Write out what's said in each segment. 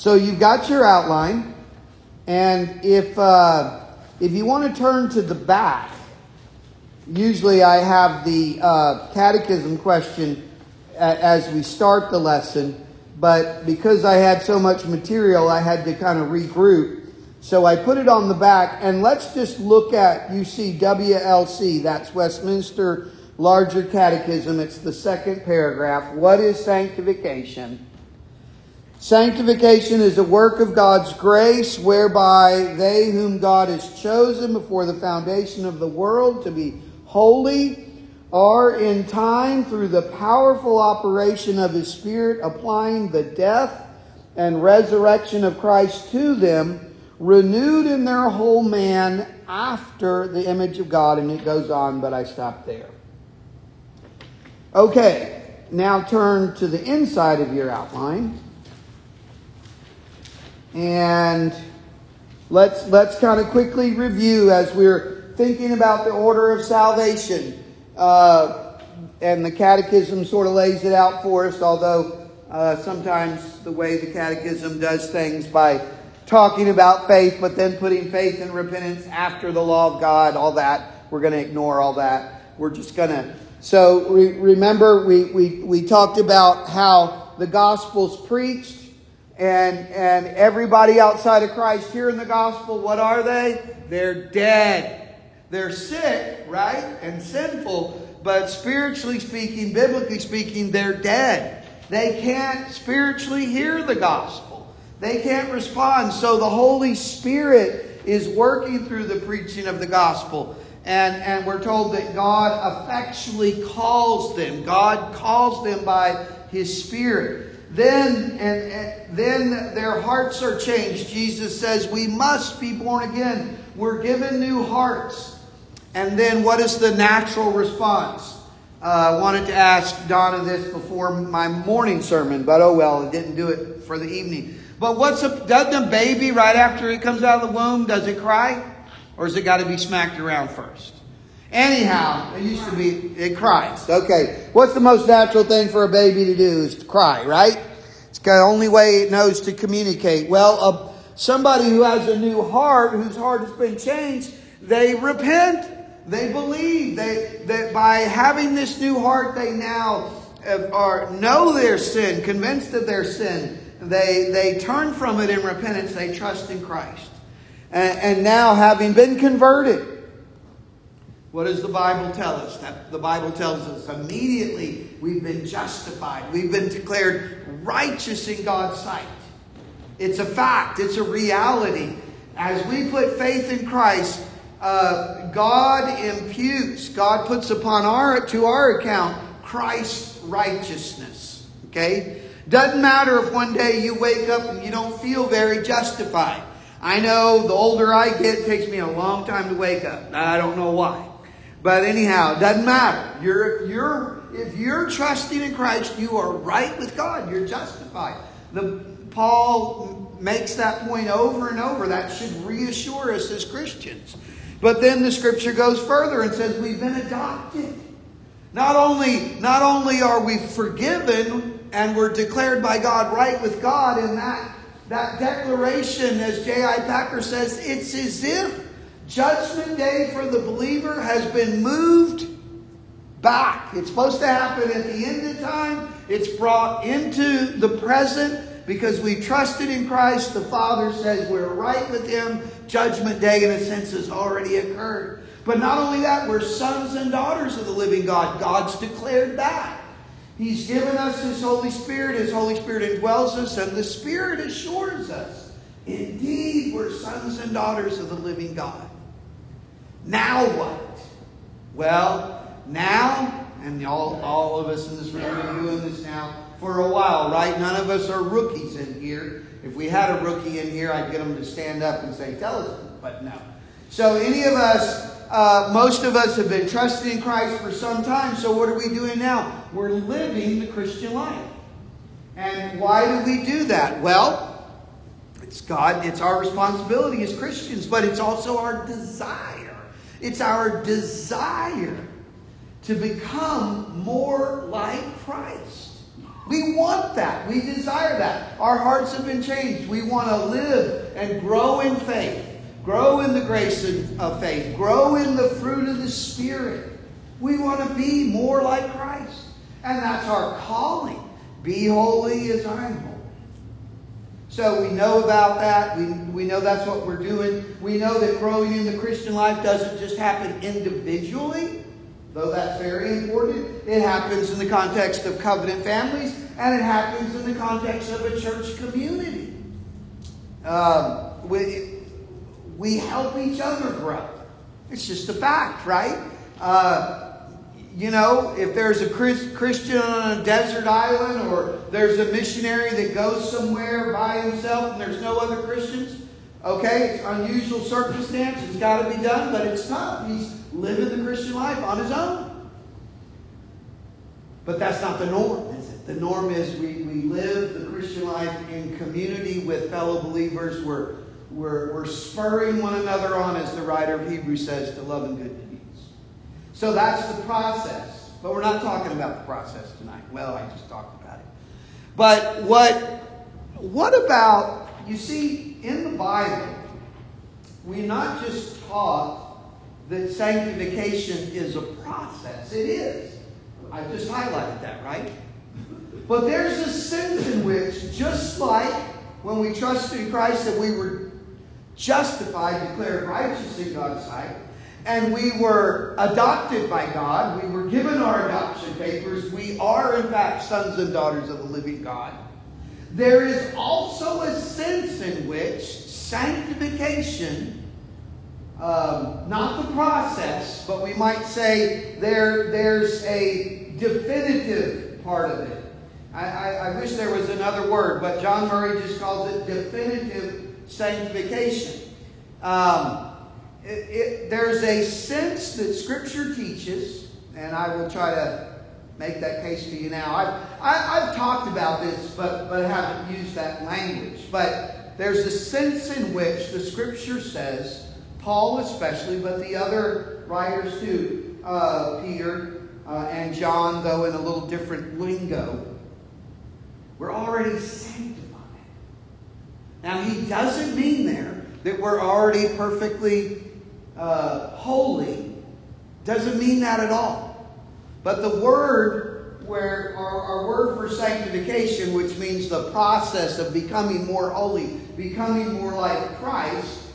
So you've got your outline, and if you want to turn to the back, usually I have the catechism question as we start the lesson, but because I had so much material, I had to kind of regroup. So I put it on the back, and let's just look at, you see WLC, that's Westminster Larger Catechism. It's the second paragraph. What is sanctification? Sanctification is a work of God's grace whereby they whom God has chosen before the foundation of the world to be holy are in time through the powerful operation of His Spirit applying the death and resurrection of Christ to them, renewed in their whole man after the image of God. And it goes on, but I stop there. Okay, now turn to the inside of your outline. And let's kind of quickly review as we're thinking about the order of salvation. And the catechism sort of lays it out for us, although sometimes the way the catechism does things by talking about faith, but then putting faith and repentance after the law of God, all that. We're going to ignore all that. We're just going to... So remember, we talked about how the gospel's preached, and everybody outside of Christ hearing the gospel, what are they? They're dead. They're sick, right? And sinful, but spiritually speaking, biblically speaking, they're dead. They can't spiritually hear the gospel. They can't respond. So the Holy Spirit is working through the preaching of the gospel. And we're told that God effectually calls them. God calls them by His Spirit. Then their hearts are changed. Jesus says we must be born again. We're given new hearts. And then what is the natural response? I wanted to ask Donna this before my morning sermon, but oh well, I didn't do it for the evening. But doesn't a baby right after it comes out of the womb, does it cry? Or has it got to be smacked around first? Anyhow, it cries. Okay, what's the most natural thing for a baby to do is to cry, right? It's the only way it knows to communicate. Well, somebody who has a new heart, whose heart has been changed, they repent. They believe that by having this new heart, they now know their sin, convinced of their sin. They turn from it in repentance. They trust in Christ. And now, having been converted, what does the Bible tell us? The Bible tells us immediately we've been justified. We've been declared righteous in God's sight. It's a fact. It's a reality. As we put faith in Christ, God imputes, God puts upon to our account Christ's righteousness. Okay? Doesn't matter if one day you wake up and you don't feel very justified. I know the older I get, it takes me a long time to wake up. I don't know why. But anyhow, it doesn't matter. If you're trusting in Christ, you are right with God. You're justified. Paul makes that point over and over. That should reassure us as Christians. But then the Scripture goes further and says we've been adopted. Not only are we forgiven and we're declared by God right with God, and that declaration, as J.I. Packer says, it's as if Judgment Day for the believer has been moved back. It's supposed to happen at the end of time. It's brought into the present because we trusted in Christ. The Father says we're right with Him. Judgment Day, in a sense, has already occurred. But not only that, we're sons and daughters of the living God. God's declared that. He's given us His Holy Spirit. His Holy Spirit indwells us, and the Spirit assures us, indeed, we're sons and daughters of the living God. Now what? Well, now, and all of us in this room have been doing this now for a while, right? None of us are rookies in here. If we had a rookie in here, I'd get them to stand up and say, tell us, but no. So any of us, most of us have been trusting in Christ for some time. So what are we doing now? We're living the Christian life. And why do we do that? Well, it's our responsibility as Christians, but it's also our desire. It's our desire to become more like Christ. We want that. We desire that. Our hearts have been changed. We want to live and grow in faith. Grow in the grace of faith. Grow in the fruit of the Spirit. We want to be more like Christ. And that's our calling. Be holy as I am holy. So we know about that. We know that's what we're doing. We know that growing in the Christian life doesn't just happen individually, though that's very important. It happens in the context of covenant families, and it happens in the context of a church community. We help each other grow. It's just a fact, right? If there's a Christian on a desert island, or there's a missionary that goes somewhere by himself and there's no other Christians, okay, it's unusual circumstance, it's got to be done, but it's tough. He's living the Christian life on his own. But that's not the norm, is it? The norm is we live the Christian life in community with fellow believers. We're spurring one another on, as the writer of Hebrews says, to love and good deeds. So that's the process. But we're not talking about the process tonight. Well, I just talked about it. But what about, you see, in the Bible, we're not just taught that sanctification is a process. It is. I just highlighted that, right? But there's a sense in which, just like when we trusted in Christ that we were justified, declared righteous in God's sight, and we were adopted by God, we were given our adoption papers, we are in fact sons and daughters of the living God. There is also a sense in which sanctification, not the process, but we might say there's a definitive part of it. I wish there was another word, but John Murray just calls it definitive sanctification. There's a sense that Scripture teaches, and I will try to make that case to you now. I've talked about this, but haven't used that language. But there's a sense in which the Scripture says, Paul especially, but the other writers too, Peter and John, though in a little different lingo, we're already sanctified. Now, he doesn't mean there that we're already perfectly holy. Doesn't mean that at all. But the word, where our word for sanctification, which means the process of becoming more holy, becoming more like Christ,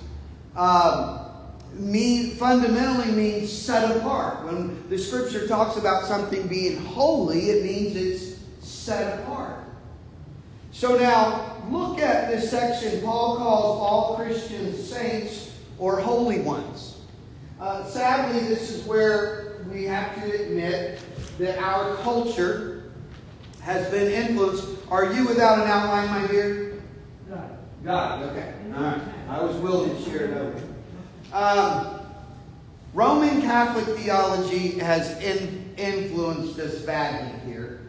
fundamentally means set apart. When the Scripture talks about something being holy, it means it's set apart. So now, look at this section. Paul calls all Christians saints or holy ones. Sadly, this is where we have to admit that our culture has been influenced. Are you without an outline, my dear? Got it. Okay. All right. I was willing to share it over. Roman Catholic theology has influenced us badly here.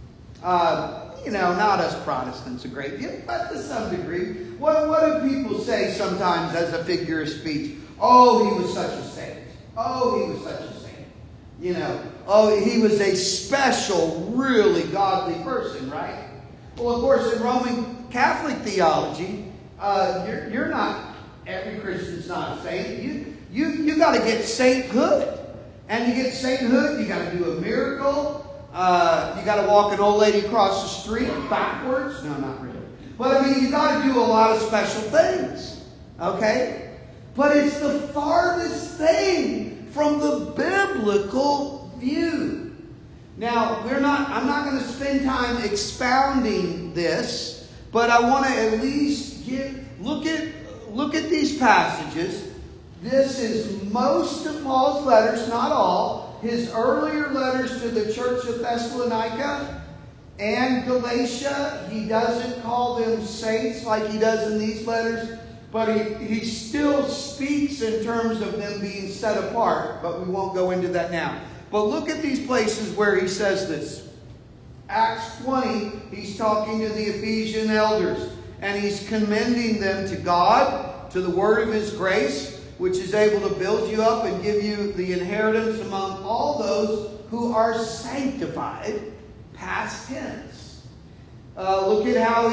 Not us Protestants a great deal, but to some degree. What do people say sometimes as a figure of speech? Oh, he was such a saint. Oh, he was such a saint. Oh, he was a special, really godly person, right? Well, of course, in Roman Catholic theology, you're not, every Christian's not a saint. You got to get sainthood. And to get sainthood, you got to do a miracle. You got to walk an old lady across the street backwards. No, not really. But you got to do a lot of special things. Okay? But it's the farthest thing from the biblical view. Now, I'm not going to spend time expounding this, but I want to at least look at these passages. This is most of Paul's letters, not all. His earlier letters to the church of Thessalonica and Galatia, he doesn't call them saints like he does in these letters, but he still speaks in terms of them being set apart, but we won't go into that now. But look at these places where he says this. Acts 20, he's talking to the Ephesian elders, and he's commending them to God, to the word of his grace, which is able to build you up and give you the inheritance among all those who are sanctified, past tense. Look at how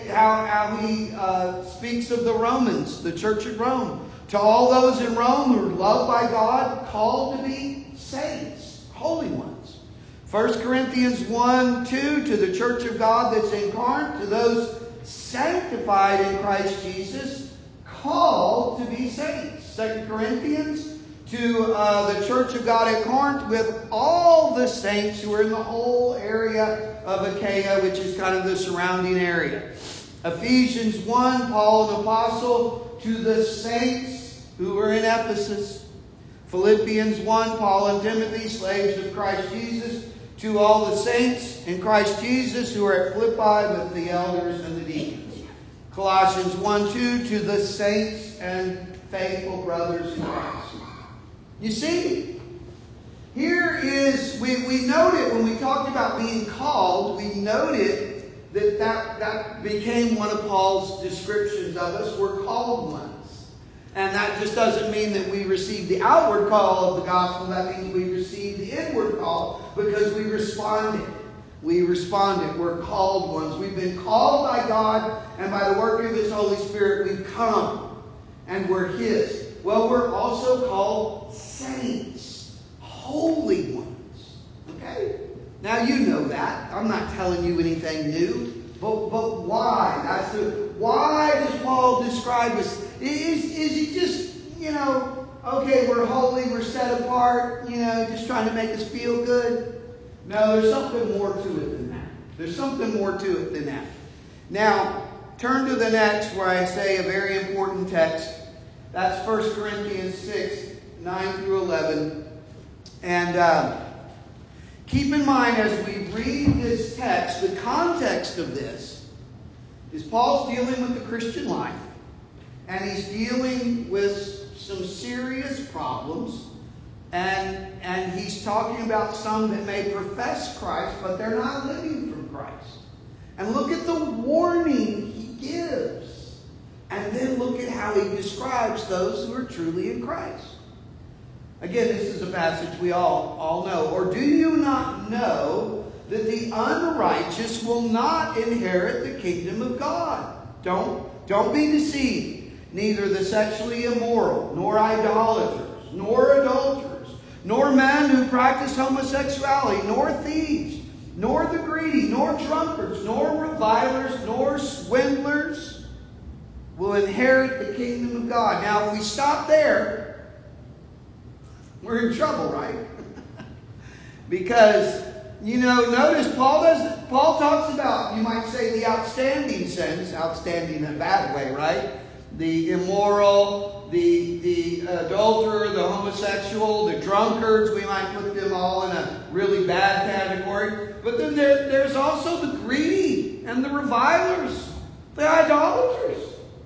he speaks of the Romans, the church at Rome. To all those in Rome who are loved by God, called to be saints, holy ones. 1 Corinthians 1:2, to the church of God that's in Corinth, to those sanctified in Christ Jesus, called to be saints. 2 Corinthians, to the church of God at Corinth, with all the saints who are in the whole area of Achaia, which is kind of the surrounding area. Ephesians 1, Paul, an apostle, to the saints who are in Ephesus. Philippians 1, Paul and Timothy, slaves of Christ Jesus, to all the saints in Christ Jesus who are at Philippi with the elders and the deacons. Colossians 1:2, to the saints and faithful brothers in Christ. You see, here is, we noted when we talked about being called, we noted that became one of Paul's descriptions of us. We're called ones. And that just doesn't mean that we receive the outward call of the gospel. That means we receive the inward call because we responded. We responded. We're called ones. We've been called by God, and by the work of His Holy Spirit, we've come, and we're His. Well, we're also called saints, holy ones. Okay? Now you know that. I'm not telling you anything new. But why? Why does Paul describe us? Is he just, okay, we're holy, we're set apart, just trying to make us feel good? No, there's something more to it than that. There's something more to it than that. Now, turn to the next where I say a very important text. That's 1 Corinthians 6, 9 through 11. And keep in mind as we read this text, the context of this is Paul's dealing with the Christian life. And he's dealing with some serious problems. And he's talking about some that may profess Christ, but they're not living from Christ. And look at the warning he gives. And then look at how he describes those who are truly in Christ. Again, this is a passage we all know. Or do you not know that the unrighteous will not inherit the kingdom of God? Don't be deceived. Neither the sexually immoral, nor idolaters, nor adulterers, nor men who practice homosexuality, nor thieves, nor the greedy, nor drunkards, nor revilers, nor swindlers will inherit the kingdom of God. Now, if we stop there, we're in trouble, right? Because, notice Paul talks about, you might say, the outstanding sins, outstanding in a bad way, right? The immoral, the adulterer, the homosexual, the drunkards, we might put them all in a really bad category. But then there's also the greedy and the revilers, the idolaters.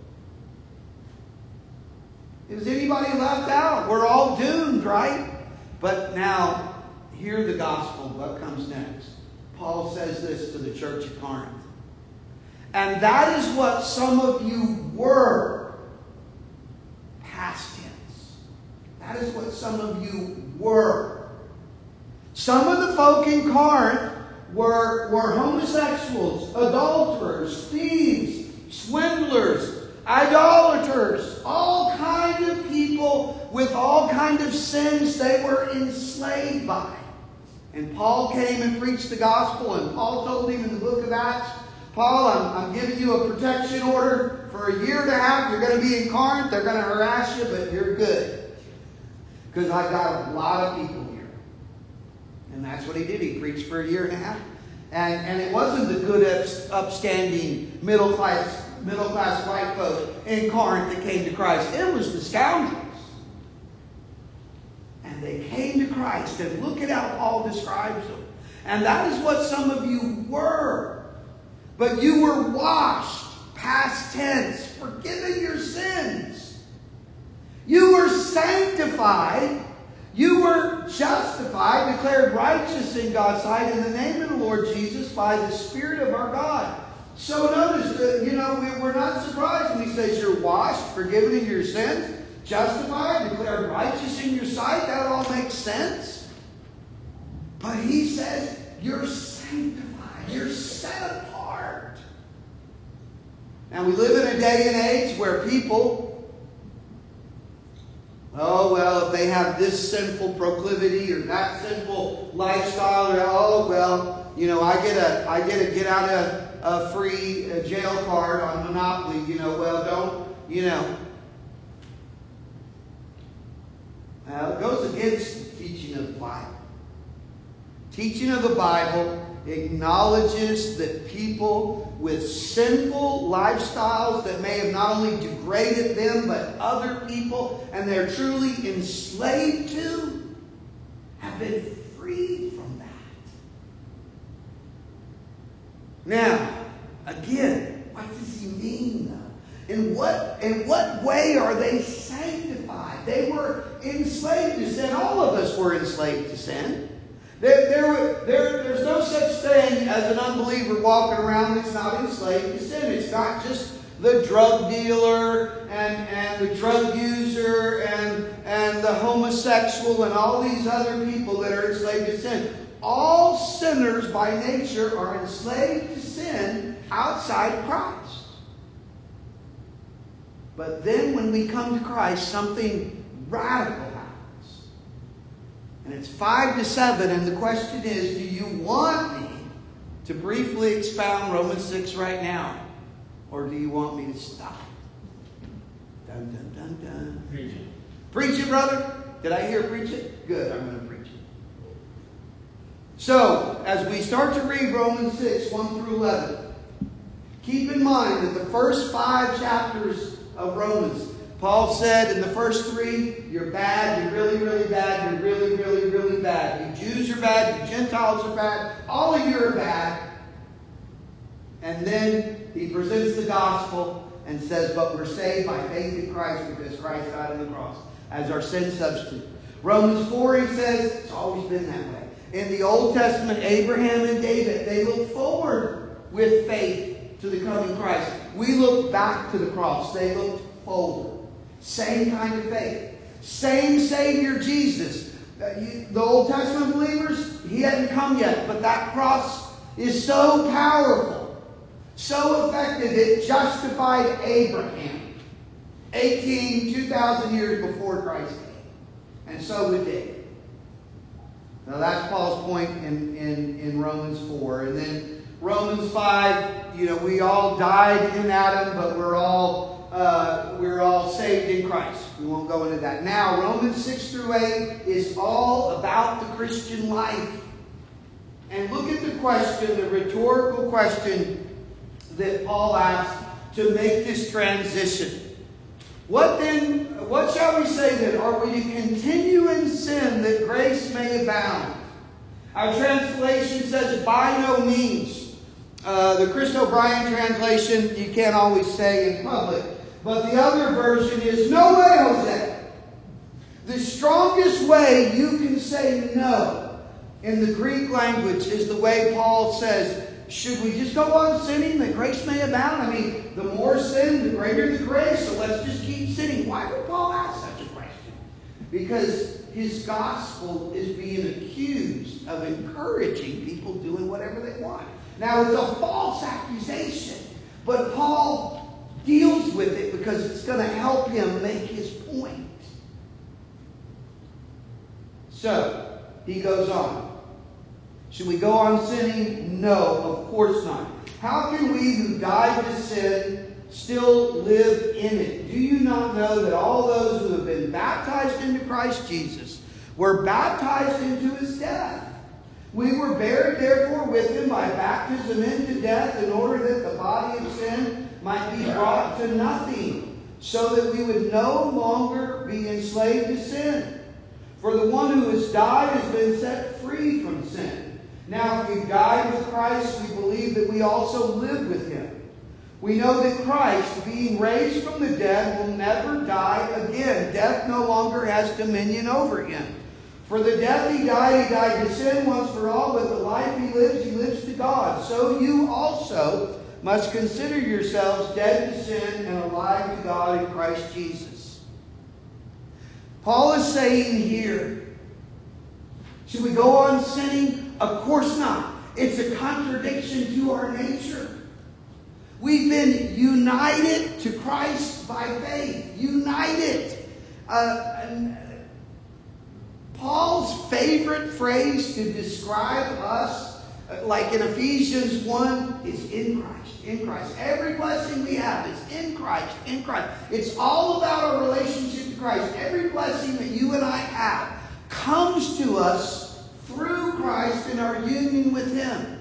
Is anybody left out? We're all doomed, right? But now, hear the gospel, what comes next. Paul says this to the church at Corinth. And that is what some of you were. Past tense. That is what some of you were. Some of the folk in Corinth were homosexuals, adulterers, thieves, swindlers, idolaters, all kind of people with all kind of sins they were enslaved by. And Paul came and preached the gospel, and Paul told him in the book of Acts, Paul, I'm giving you a protection order for a year and a half. You're going to be in Corinth. They're going to harass you, but you're good. Because I've got a lot of people here. And that's what he did. He preached for a year and a half. And it wasn't the good, upstanding, middle class white folk in Corinth that came to Christ. It was the scoundrels. And they came to Christ. And look at how Paul describes them. And that is what some of you were. But you were washed, past tense, forgiven your sins. You were sanctified. You were justified, declared righteous in God's sight in the name of the Lord Jesus by the Spirit of our God. So notice that, we're not surprised when he says you're washed, forgiven in your sins, justified, declared righteous in your sight. That all makes sense. But he says you're sanctified. You're set apart. And we live in a day and age where people, oh, well, if they have this sinful proclivity or that sinful lifestyle, or, oh, well, you know, I get a get out of a free jail card on Monopoly, you know, well, don't, you know. It goes against the teaching of the Bible. Teaching of the Bible acknowledges that people with sinful lifestyles that may have not only degraded them, but other people, and they're truly enslaved to, have been freed from that. Now, again, what does he mean, though? In what way are they sanctified? They were enslaved to sin. All of us were enslaved to sin. There's no such thing as an unbeliever walking around that's not enslaved to sin. It's not just the drug dealer and the drug user and the homosexual and all these other people that are enslaved to sin. All sinners by nature are enslaved to sin outside of Christ. But then when we come to Christ, something radical happens. And it's 5 to 7, and the question is, do you want me to briefly expound Romans 6 right now? Or do you want me to stop? Dun, dun, dun, dun. Preach it. Preach it, brother? Did I hear preach it? Good, I'm going to preach it. So, as we start to read Romans 6, 1 through 11, keep in mind that the first 5 chapters of Romans, Paul said in the first 3, you're bad, you're really, really bad, you're really, really, really bad. You Jews are bad, you Gentiles are bad, all of you are bad. And then he presents the gospel and says, but we're saved by faith in Christ because Christ died on the cross as our sin substitute. Romans 4, he says, it's always been that way. In the Old Testament, Abraham and David, they look forward with faith to the coming Christ. We look back to the cross. They looked forward. Same kind of faith. Same Savior, Jesus. The Old Testament believers, he hadn't come yet, but that cross is so powerful, so effective, it justified Abraham 2,000 years before Christ came. And so would David. Now that's Paul's point in Romans 4. And then Romans 5, you know, we all died in Adam, but we're all saved in Christ. We won't go into that. Now, Romans 6 through 8 is all about the Christian life. And look at the question, the rhetorical question that Paul asked to make this transition. What shall we say then? Are we to continue in sin that grace may abound? Our translation says, by no means. The Chris O'Brien translation, you can't always say in public. But the other version is, no way, Jose. The strongest way you can say no in the Greek language is the way Paul says, should we just go on sinning that grace may abound? I mean, the more sin, the greater the grace, so let's just keep sinning. Why would Paul ask such a question? Because his gospel is being accused of encouraging people doing whatever they want. Now, it's a false accusation, but Paul deals with it because it's going to help him make his point. So, he goes on. Should we go on sinning? No, of course not. How can we who died to sin still live in it? Do you not know that all those who have been baptized into Christ Jesus were baptized into his death? We were buried therefore with him by baptism into death, in order that the body of sin might be brought to nothing, so that we would no longer be enslaved to sin. For the one who has died has been set free from sin. Now, if we died with Christ, we believe that we also live with him. We know that Christ, being raised from the dead, will never die again. Death no longer has dominion over him. For the death he died to sin once for all, but the life he lives to God. So you also must consider yourselves dead to sin and alive to God in Christ Jesus. Paul is saying here, should we go on sinning? Of course not. It's a contradiction to our nature. We've been united to Christ by faith. United. Paul's favorite phrase to describe us, like in Ephesians 1, is in Christ. In Christ. Every blessing we have is in Christ. In Christ. It's all about our relationship to Christ. Every blessing that you and I have comes to us through Christ in our union with Him.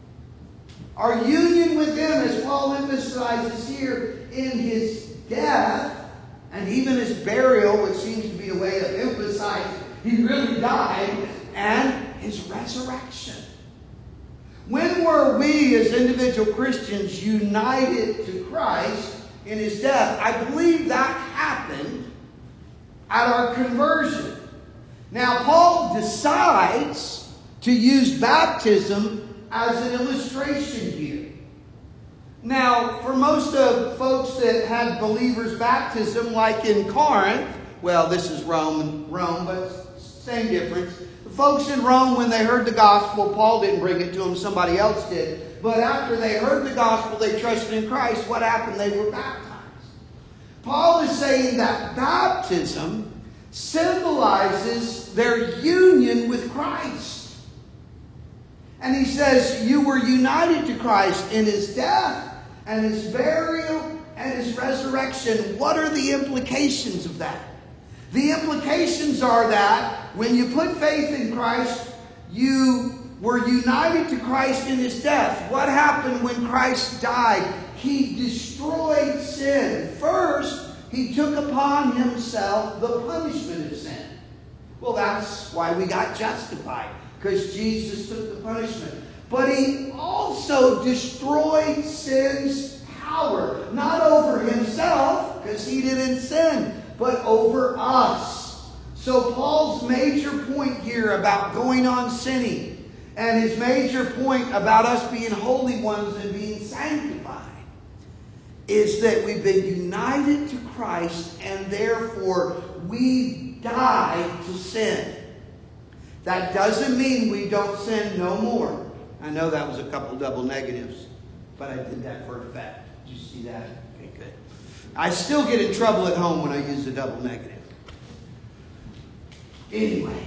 Our union with Him, as Paul emphasizes here, in His death and even His burial, which seems to be a way of emphasizing He really died, and His resurrection. When were we as individual Christians united to Christ in His death? I believe that happened at our conversion. Now, Paul decides to use baptism as an illustration here. Now, for most of folks that had believers' baptism, like in Corinth, well, this is Rome, but same difference. The folks in Rome, when they heard the gospel, Paul didn't bring it to them, somebody else did. But after they heard the gospel, they trusted in Christ. What happened? They were baptized. Paul is saying that baptism symbolizes their union with Christ. And he says, you were united to Christ in His death and His burial and His resurrection. What are the implications of that? The implications are that when you put faith in Christ, you were united to Christ in His death. What happened when Christ died? He destroyed sin. First, He took upon Himself the punishment of sin. Well, that's why we got justified, because Jesus took the punishment. But He also destroyed sin's power, not over Himself, because He didn't sin, but over us. So Paul's major point here about going on sinning, and his major point about us being holy ones and being sanctified, is that we've been united to Christ, and therefore we die to sin. That doesn't mean we don't sin no more. I know that was a couple double negatives, but I did that for effect. Did you see that? Okay, good. I still get in trouble at home when I use a double negative. Anyway,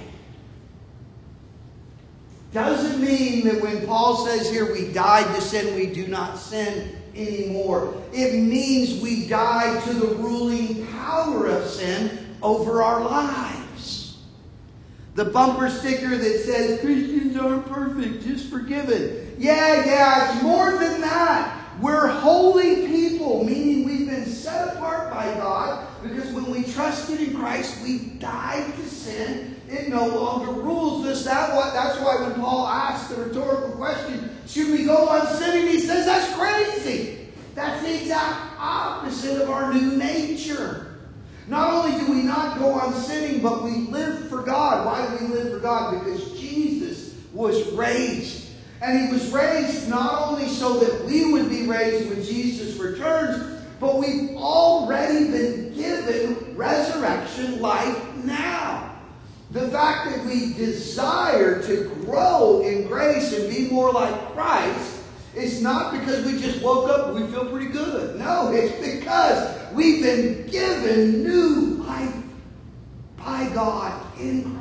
doesn't mean that when Paul says here we died to sin, we do not sin anymore. It means we die to the ruling power of sin over our lives. The bumper sticker that says Christians aren't perfect, just forgiven. Yeah, it's more than that. We're holy people, meaning we've been set apart by God, because when we trusted in Christ, we died to sin. It no longer rules us. That's why when Paul asks the rhetorical question, should we go on sinning? He says, that's crazy. That's the exact opposite of our new nature. Not only do we not go on sinning, but we live for God. Why do we live for God? Because Jesus was raised. And He was raised not only so that we would be raised when Jesus returns, but we've already been given resurrection life now. The fact that we desire to grow in grace and be more like Christ is not because we just woke up and we feel pretty good. No, it's because we've been given new life by God in Christ.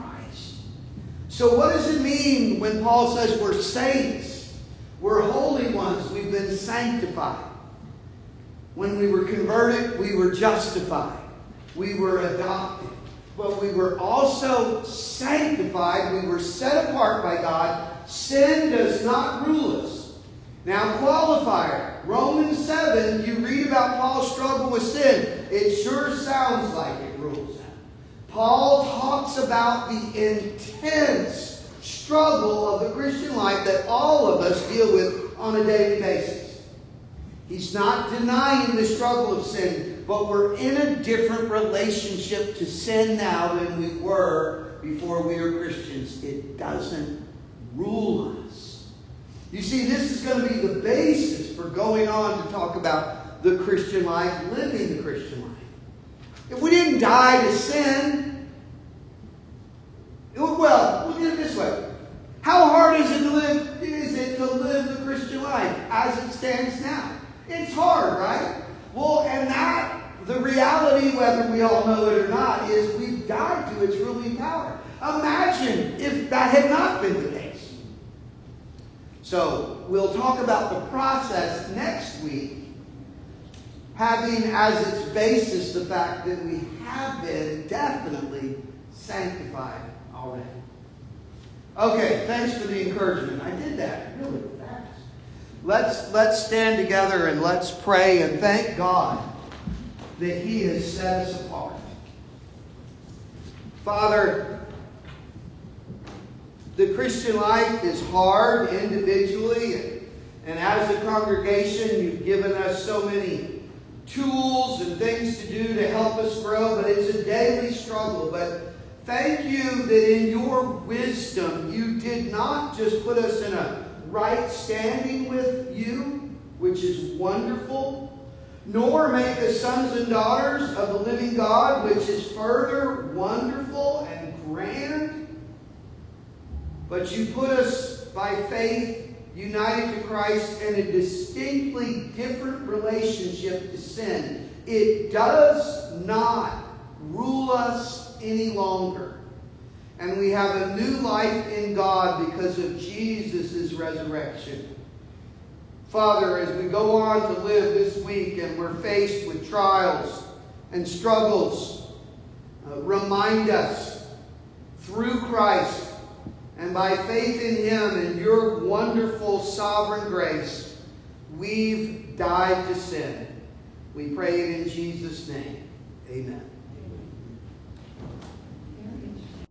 So what does it mean when Paul says we're saints, we're holy ones, we've been sanctified? When we were converted, we were justified. We were adopted. But we were also sanctified. We were set apart by God. Sin does not rule us. Now, qualifier. Romans 7, you read about Paul's struggle with sin. It sure sounds like it rules him. Paul talks about the intense struggle of the Christian life that all of us deal with on a daily basis. He's not denying the struggle of sin, but we're in a different relationship to sin now than we were before we were Christians. It doesn't rule us. You see, this is going to be the basis for going on to talk about the Christian life, living the Christian life. If we didn't die to sin, well, look at it this way. How hard is it to live the Christian life as it stands now? It's hard, right? Well, and that, the reality, whether we all know it or not, is we've died to its ruling power. Imagine if that had not been the case. So, we'll talk about the process next week, having as its basis the fact that we have been definitely sanctified already. Okay, thanks for the encouragement. I did that really fast. Let's stand together and let's pray and thank God that He has set us apart. Father, the Christian life is hard individually, and as a congregation, you've given us so many tools and things to do to help us grow, but it's a daily struggle. But thank you that in your wisdom, you did not just put us in a right standing with you, which is wonderful, nor make us sons and daughters of the living God, which is further wonderful and grand. But you put us by faith united to Christ in a distinctly different relationship to sin. It does not rule us any longer. And we have a new life in God because of Jesus' resurrection. Father, as we go on to live this week and we're faced with trials and struggles, remind us through Christ and by faith in Him and your wonderful sovereign grace, we've died to sin. We pray it in Jesus' name. Amen.